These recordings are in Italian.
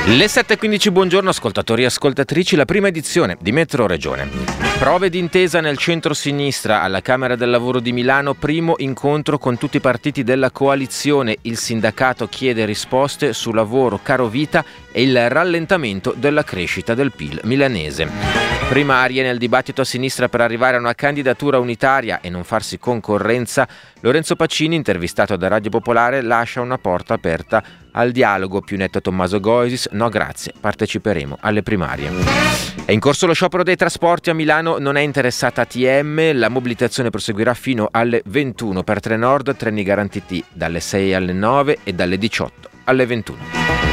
Le 7.15, buongiorno ascoltatori e ascoltatrici, la prima edizione di Metro Regione. Prove d'intesa nel centro-sinistra alla Camera del Lavoro di Milano, primo incontro con tutti i partiti della coalizione. Il sindacato chiede risposte su lavoro, caro vita e il rallentamento della crescita del PIL milanese. Primarie nel dibattito a sinistra per arrivare a una candidatura unitaria e non farsi concorrenza. Lorenzo Pacini, intervistato da Radio Popolare, lascia una porta aperta al dialogo. Più netto Tommaso Goisis: no grazie, parteciperemo alle primarie. È in corso lo sciopero dei trasporti a Milano, non è interessata ATM, la mobilitazione proseguirà fino alle 21 per Trenord, treni garantiti dalle 6 alle 9 e dalle 18 alle 21.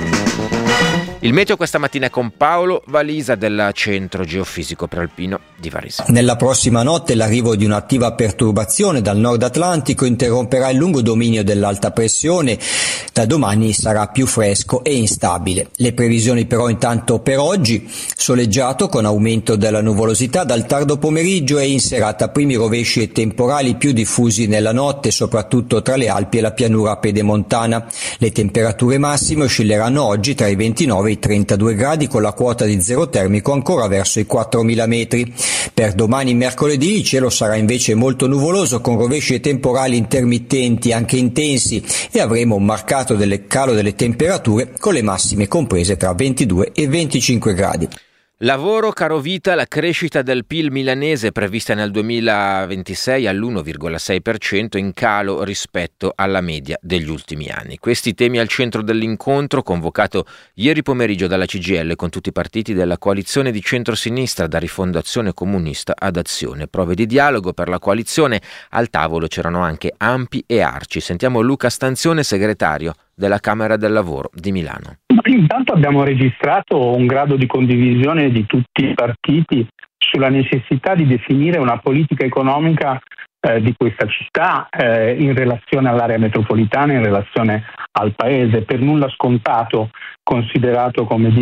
Il meteo questa mattina è con Paolo Valisa del Centro Geofisico Prealpino di Varese. Nella prossima notte l'arrivo di un'attiva perturbazione dal nord Atlantico interromperà il lungo dominio dell'alta pressione. Da domani sarà più fresco e instabile. Le previsioni però intanto per oggi: soleggiato con aumento della nuvolosità dal tardo pomeriggio e in serata primi rovesci e temporali più diffusi nella notte, soprattutto tra le Alpi e la pianura pedemontana. Le temperature massime oscilleranno oggi tra i 29 e i 32 gradi, con la quota di zero termico ancora verso i 4.000 metri. Per domani mercoledì il cielo sarà invece molto nuvoloso, con rovesci e temporali intermittenti anche intensi, e avremo un marcato calo delle temperature, con le massime comprese tra 22 e 25 gradi. Lavoro, caro vita, la crescita del PIL milanese prevista nel 2026 all'1,6%, in calo rispetto alla media degli ultimi anni. Questi temi al centro dell'incontro convocato ieri pomeriggio dalla CGIL con tutti i partiti della coalizione di centrosinistra, da Rifondazione Comunista ad Azione. Prove di dialogo per la coalizione. Al tavolo c'erano anche Ampi e Arci. Sentiamo Luca Stanzione, segretario della Camera del Lavoro di Milano. Intanto abbiamo registrato un grado di condivisione di tutti i partiti sulla necessità di definire una politica economica di questa città in relazione all'area metropolitana, in relazione al paese. Per nulla scontato, considerato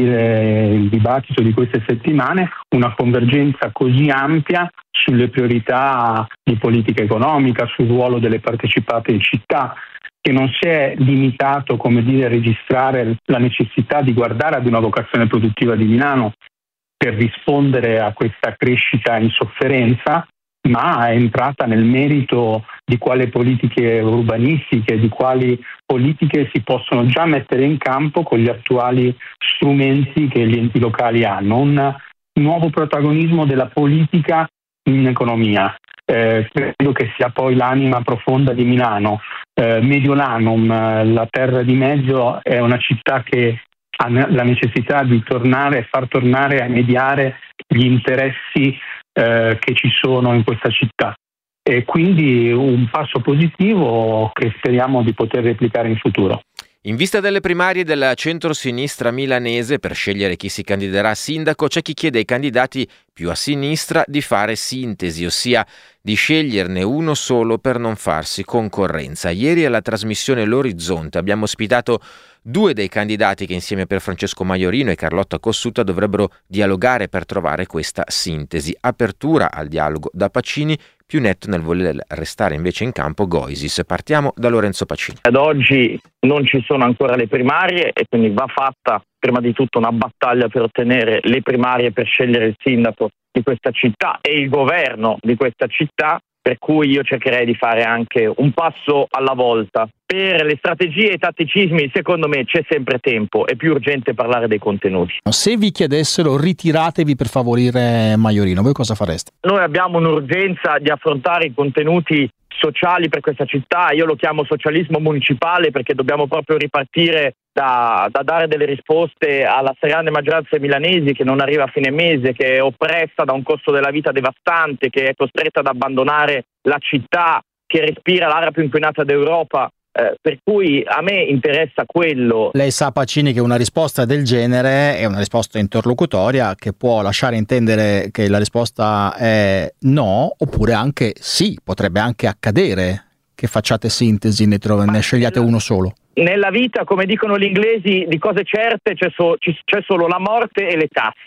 il dibattito di queste settimane, una convergenza così ampia sulle priorità di politica economica, sul ruolo delle partecipate in città, che non si è limitato a registrare la necessità di guardare ad una vocazione produttiva di Milano per rispondere a questa crescita in sofferenza, ma è entrata nel merito di quali politiche urbanistiche, di quali politiche si possono già mettere in campo con gli attuali strumenti che gli enti locali hanno. Un nuovo protagonismo della politica in economia. Credo che sia poi l'anima profonda di Milano. Mediolanum, la terra di mezzo, è una città che ha la necessità di far tornare a mediare gli interessi che ci sono in questa città, e quindi un passo positivo che speriamo di poter replicare in futuro. In vista delle primarie della centrosinistra milanese per scegliere chi si candiderà a sindaco, c'è chi chiede ai candidati più a sinistra di fare sintesi, ossia di sceglierne uno solo per non farsi concorrenza. Ieri alla trasmissione L'Orizzonte abbiamo ospitato due dei candidati che insieme a Pierfrancesco Maiorino e Carlotta Cossuta dovrebbero dialogare per trovare questa sintesi. Apertura al dialogo da Pacini, più netto nel voler restare invece in campo Goisis. Partiamo da Lorenzo Pacini. Ad oggi non ci sono ancora le primarie e quindi va fatta prima di tutto una battaglia per ottenere le primarie per scegliere il sindaco di questa città e il governo di questa città, per cui io cercherei di fare anche un passo alla volta. Per le strategie e i tatticismi, secondo me, c'è sempre tempo, è più urgente parlare dei contenuti. Se vi chiedessero ritiratevi per favorire Maiorino, voi cosa fareste? Noi abbiamo un'urgenza di affrontare i contenuti sociali per questa città. Io lo chiamo socialismo municipale, perché dobbiamo proprio ripartire da dare delle risposte alla stragrande maggioranza milanesi che non arriva a fine mese, che è oppressa da un costo della vita devastante, che è costretta ad abbandonare la città, che respira l'aria più inquinata d'Europa. Per cui a me interessa quello. Lei sa, Pacini, che una risposta del genere è una risposta interlocutoria che può lasciare intendere che la risposta è no, oppure anche sì, potrebbe anche accadere che facciate sintesi, ne scegliate uno solo. Nella vita, come dicono gli inglesi, di cose certe c'è solo la morte e le tasse.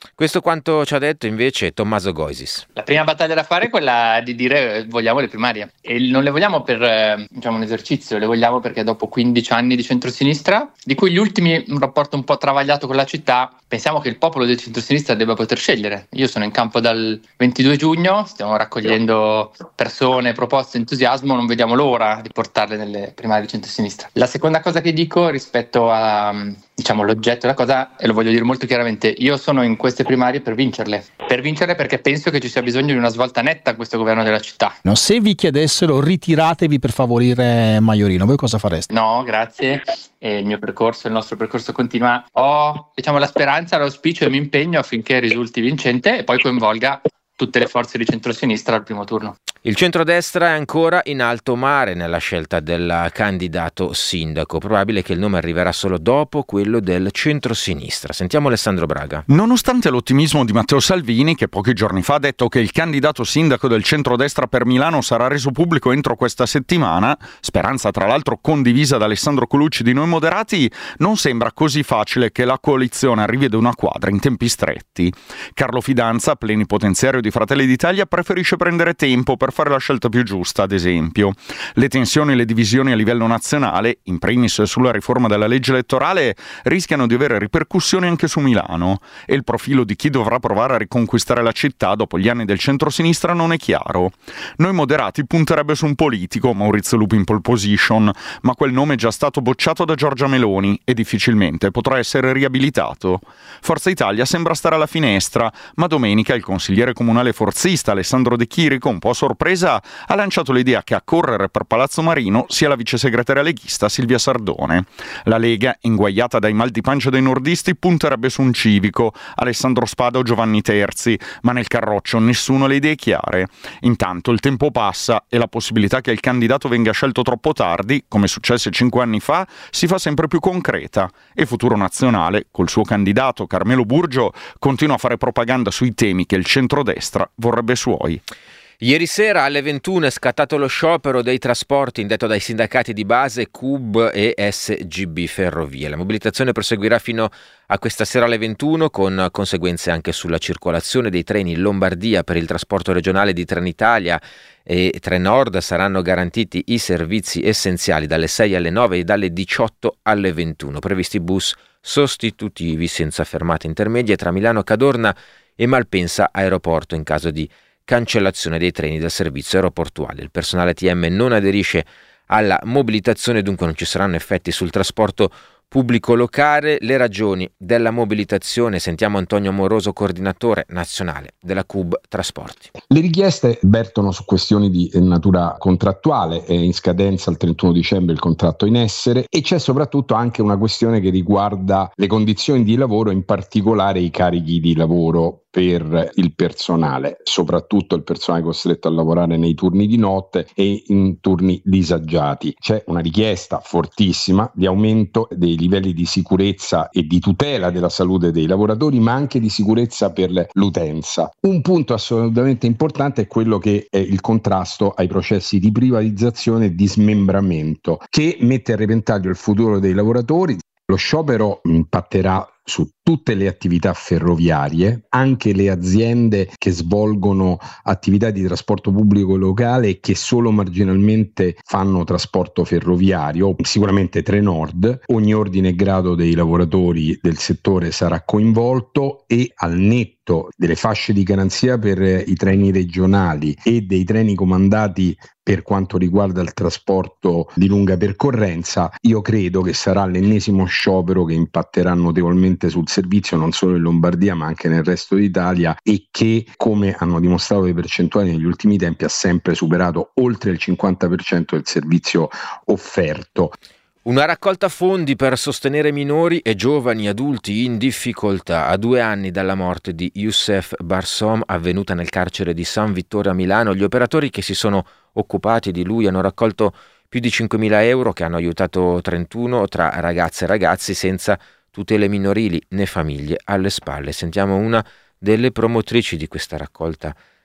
Questo quanto ci ha detto invece Tommaso Goisis. La prima battaglia da fare è quella di dire vogliamo le primarie, e non le vogliamo per un esercizio, le vogliamo perché dopo 15 anni di centrosinistra, di cui gli ultimi un rapporto un po' travagliato con la città, pensiamo che il popolo del centrosinistra debba poter scegliere. Io sono in campo dal 22 giugno, stiamo raccogliendo persone, proposte, entusiasmo, non vediamo l'ora di portarle nelle primarie di centrosinistra. La seconda cosa che dico rispetto a l'oggetto della cosa, e lo voglio dire molto chiaramente, io sono in queste primarie per vincerle perché penso che ci sia bisogno di una svolta netta a questo governo della città. No, se vi chiedessero ritiratevi per favorire Maiorino, voi cosa fareste? No, grazie. Il nostro percorso continua. Ho la speranza, l'auspicio e mi impegno affinché risulti vincente e poi coinvolga tutte le forze di centrosinistra al primo turno. Il centrodestra è ancora in alto mare nella scelta del candidato sindaco. Probabile che il nome arriverà solo dopo quello del centrosinistra. Sentiamo Alessandro Braga. Nonostante l'ottimismo di Matteo Salvini, che pochi giorni fa ha detto che il candidato sindaco del centrodestra per Milano sarà reso pubblico entro questa settimana, speranza tra l'altro condivisa da Alessandro Colucci di Noi Moderati, non sembra così facile che la coalizione arrivi ad una quadra in tempi stretti. Carlo Fidanza, plenipotenziario di Fratelli d'Italia, preferisce prendere tempo per fare la scelta più giusta, ad esempio. Le tensioni e le divisioni a livello nazionale, in primis sulla riforma della legge elettorale, rischiano di avere ripercussioni anche su Milano, e il profilo di chi dovrà provare a riconquistare la città dopo gli anni del centrosinistra non è chiaro. Noi Moderati punterebbe su un politico, Maurizio Lupi in pole position, ma quel nome è già stato bocciato da Giorgia Meloni e difficilmente potrà essere riabilitato. Forza Italia sembra stare alla finestra, ma domenica il consigliere comunale forzista Alessandro De Chirico, un po' sorpreso, ha lanciato l'idea che a correre per Palazzo Marino sia la vicesegretaria leghista Silvia Sardone. La Lega, inguaiata dai mal di pancia dei nordisti, punterebbe su un civico, Alessandro Spada o Giovanni Terzi, ma nel carroccio nessuno ha le idee chiare. Intanto il tempo passa e la possibilità che il candidato venga scelto troppo tardi, come successe 5 anni fa, si fa sempre più concreta, e Futuro Nazionale, col suo candidato Carmelo Burgio, continua a fare propaganda sui temi che il centrodestra vorrebbe suoi. Ieri sera alle 21 è scattato lo sciopero dei trasporti indetto dai sindacati di base CUB e SGB Ferrovie. La mobilitazione proseguirà fino a questa sera alle 21 con conseguenze anche sulla circolazione dei treni in Lombardia. Per il trasporto regionale di Trenitalia e Trenord saranno garantiti i servizi essenziali dalle 6 alle 9 e dalle 18 alle 21. Previsti bus sostitutivi senza fermate intermedie tra Milano Cadorna e Malpensa Aeroporto in caso di cancellazione dei treni del servizio aeroportuale. Il personale ATM non aderisce alla mobilitazione, dunque non ci saranno effetti sul trasporto pubblico locale. Le ragioni della mobilitazione, sentiamo Antonio Amoroso, coordinatore nazionale della CUB Trasporti. Le richieste vertono su questioni di natura contrattuale, è in scadenza il 31 dicembre il contratto in essere, e c'è soprattutto anche una questione che riguarda le condizioni di lavoro, in particolare i carichi di lavoro per il personale, soprattutto il personale costretto a lavorare nei turni di notte e in turni disagiati. C'è una richiesta fortissima di aumento dei livelli di sicurezza e di tutela della salute dei lavoratori, ma anche di sicurezza per l'utenza. Un punto assolutamente importante è quello che è il contrasto ai processi di privatizzazione e di smembramento, che mette a repentaglio il futuro dei lavoratori. Lo sciopero impatterà su tutte le attività ferroviarie, anche le aziende che svolgono attività di trasporto pubblico locale e che solo marginalmente fanno trasporto ferroviario, sicuramente Trenord. Ogni ordine e grado dei lavoratori del settore sarà coinvolto, e al netto delle fasce di garanzia per i treni regionali e dei treni comandati per quanto riguarda il trasporto di lunga percorrenza, io credo che sarà l'ennesimo sciopero che impatterà notevolmente sul servizio non solo in Lombardia ma anche nel resto d'Italia, e che, come hanno dimostrato le percentuali negli ultimi tempi, ha sempre superato oltre il 50% del servizio offerto. Una raccolta fondi per sostenere minori e giovani adulti in difficoltà. A 2 anni dalla morte di Youssef Barsom, avvenuta nel carcere di San Vittore a Milano, gli operatori che si sono occupati di lui hanno raccolto più di 5.000 euro che hanno aiutato 31 tra ragazze e ragazzi senza tutele minorili né famiglie alle spalle. Sentiamo una delle promotrici di questa raccolta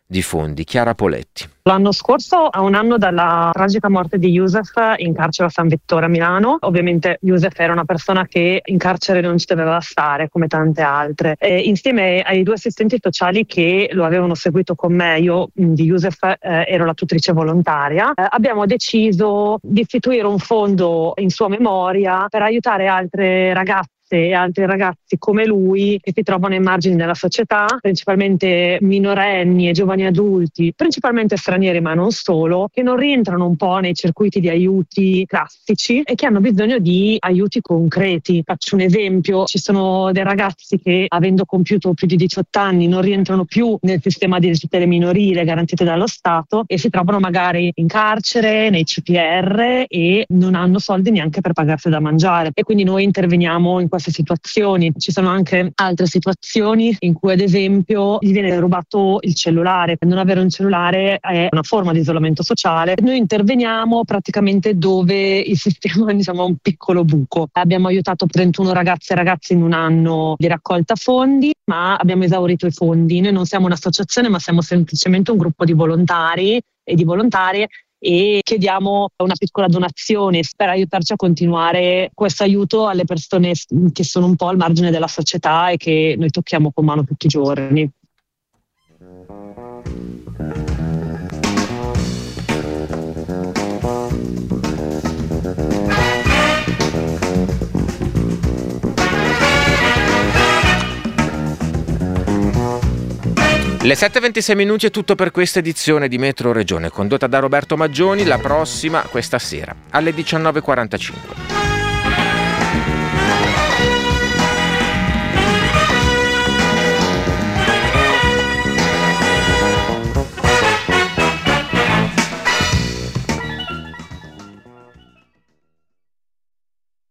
di fondi. Chiara Poletti. L'anno scorso, a un anno dalla tragica morte di Youssef in carcere a San Vittore a Milano, ovviamente Youssef era una persona che in carcere non ci doveva stare come tante altre, e insieme ai 2 assistenti sociali che lo avevano seguito con me, io di Youssef ero la tutrice volontaria, abbiamo deciso di istituire un fondo in sua memoria per aiutare altre ragazze e altri ragazzi come lui che si trovano ai margini della società, principalmente minorenni e giovani adulti, principalmente stranieri ma non solo, che non rientrano un po' nei circuiti di aiuti classici e che hanno bisogno di aiuti concreti. Faccio un esempio: ci sono dei ragazzi che, avendo compiuto più di 18 anni, non rientrano più nel sistema di tutele minorile garantite dallo Stato e si trovano magari in carcere, nei CPR, e non hanno soldi neanche per pagarsi da mangiare, e quindi noi interveniamo in queste situazioni. Ci sono anche altre situazioni in cui, ad esempio, gli viene rubato il cellulare. Non avere un cellulare è una forma di isolamento sociale. Noi interveniamo praticamente dove il sistema, diciamo, ha un piccolo buco. Abbiamo aiutato 31 ragazze e ragazzi in un anno di raccolta fondi, ma abbiamo esaurito i fondi. Noi non siamo un'associazione, ma siamo semplicemente un gruppo di volontari e di volontarie, e chiediamo una piccola donazione per aiutarci a continuare questo aiuto alle persone che sono un po' al margine della società e che noi tocchiamo con mano tutti i giorni. Le 7:26 è tutto per questa edizione di Metro Regione, condotta da Roberto Maggioni. La prossima questa sera alle 19:45.